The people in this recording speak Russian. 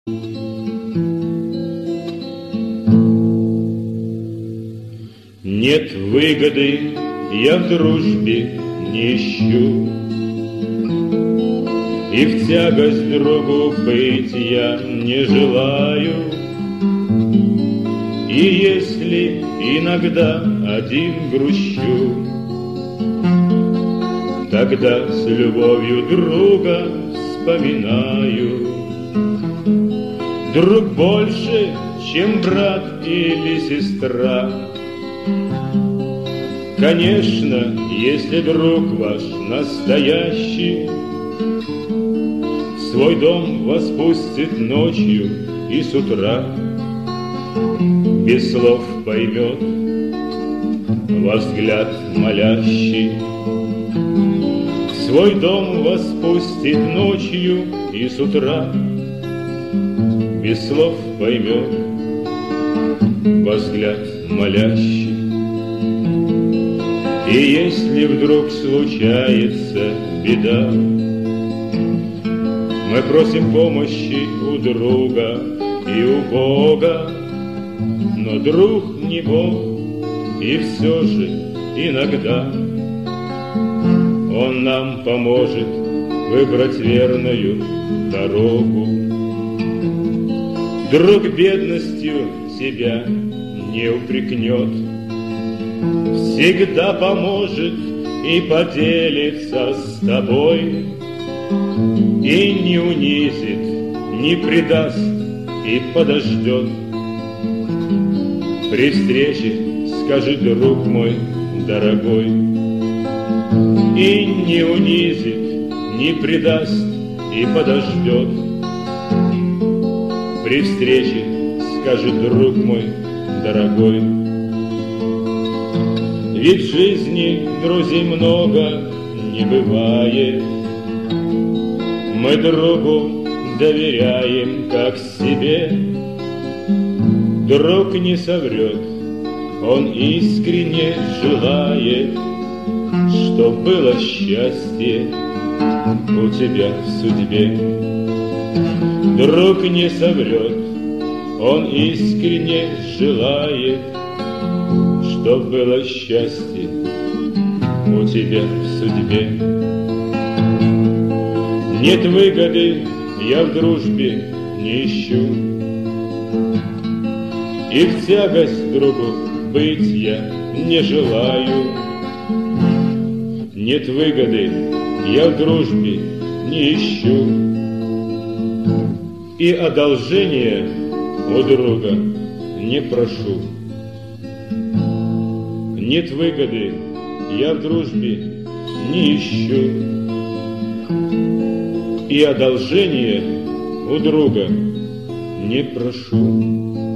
Нет выгоды я в дружбе не ищу, и в тягость другу быть я не желаю. И если иногда один грущу, тогда с любовью друга вспоминаю. Друг больше, чем брат или сестра. Конечно, если друг ваш настоящий, в свой дом вас пустит ночью и с утра, без слов поймет ваш взгляд молящий. В свой дом вас пустит ночью и с утра, без слов поймет ваш взгляд молящий. И если вдруг случается беда, мы просим помощи у друга и у Бога. Но друг не Бог, и все же иногда Он нам поможет выбрать верную дорогу. Друг бедностью себя не упрекнет, всегда поможет и поделится с тобой, и не унизит, не предаст и подождет. При встрече скажи, друг мой дорогой, и не унизит, не предаст и подождет. При встрече скажи, друг мой дорогой. Ведь в жизни друзей много не бывает, мы другу доверяем как себе. Друг не соврет, он искренне желает, чтоб было счастье у тебя в судьбе. Друг не соврет, он искренне желает, чтоб было счастье у тебя в судьбе. Нет выгоды я в дружбе не ищу, и в тягость другу быть я не желаю. Нет выгоды я в дружбе не ищу, и одолжения у друга не прошу. Нет выгоды я в дружбе не ищу, и одолжения у друга не прошу.